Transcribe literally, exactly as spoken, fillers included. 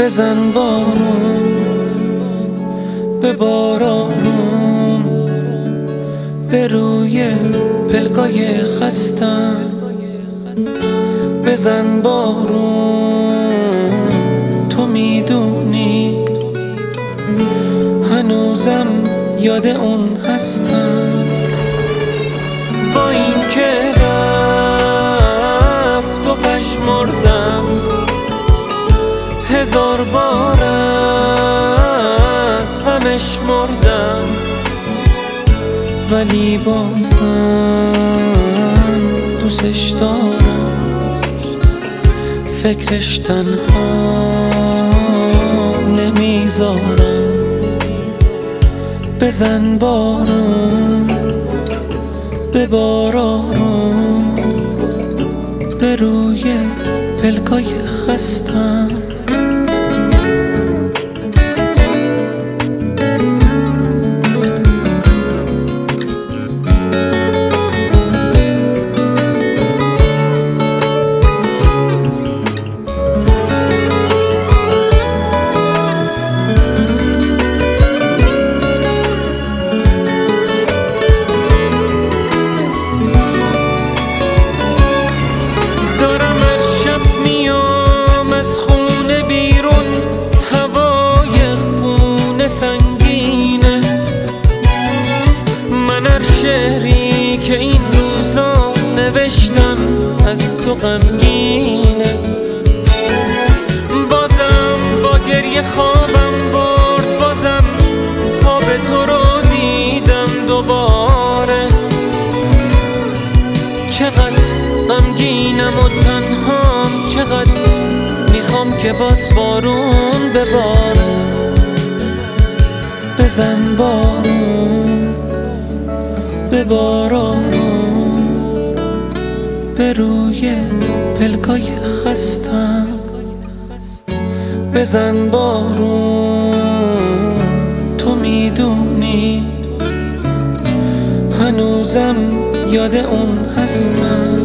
بزن بارون به بارانم، به روی پلکای خستم بزن بارون. تو میدونی هنوزم یاد اون هستم، با این که رفت و پژمردم هزار بار از غمش مردم، ولی بازم دوستش دارم، فکرش تنها نمیذارم. بزن بارون به بارانم، به روی پلکای خستم. شعری که این روزا نوشتم از تو غمگینه، بازم با گریه خوابم برد، بازم خواب تو رو دیدم دوباره. چقدر غمگینم و تنهام، چقدر میخوام که باز بارون بباره. بزن بارون به بارانم، به روی پلکای خستم بزن بارون. تو میدونی هنوزم یاد اون هستم،